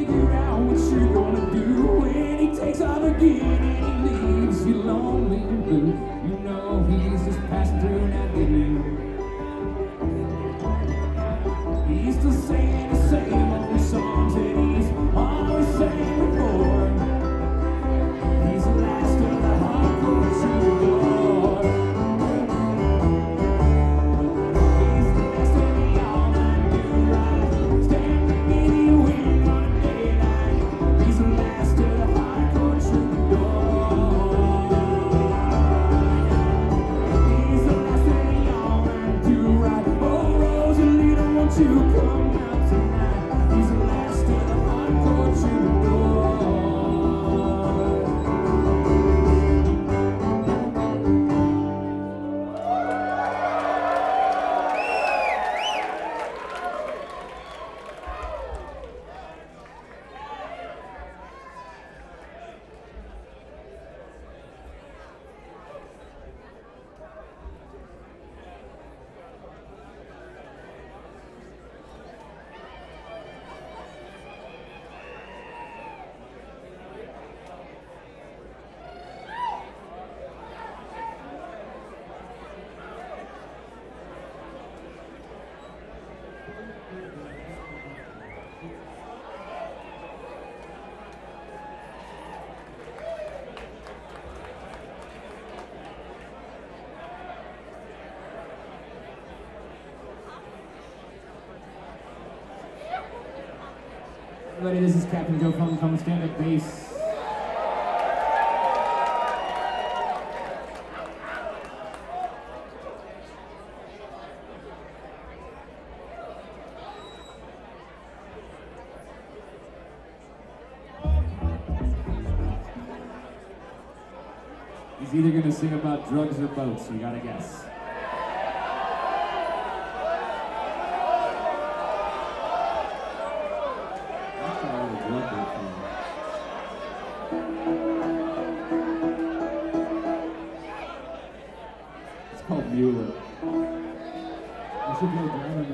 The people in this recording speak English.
figure out what you're gonna do when he takes off again and he leaves you lonely and blue. You know he's just passing through Navigate. He's still saying the same old songs that he's always sang before. He's the last of the hardcore troubadour. He's the last of the all-night do-right, standing in the wind on a daylight. He's the last of the hardcore troubadour. He's the last of the all-night do-right. Oh, Rosalita, won't you come out tonight? He's the last of the hardcore troubadour. Everybody, this is Captain Joe Funk, come stand up bass. He's either gonna sing about drugs or boats, you gotta guess. It's called Mueller. I should play drama.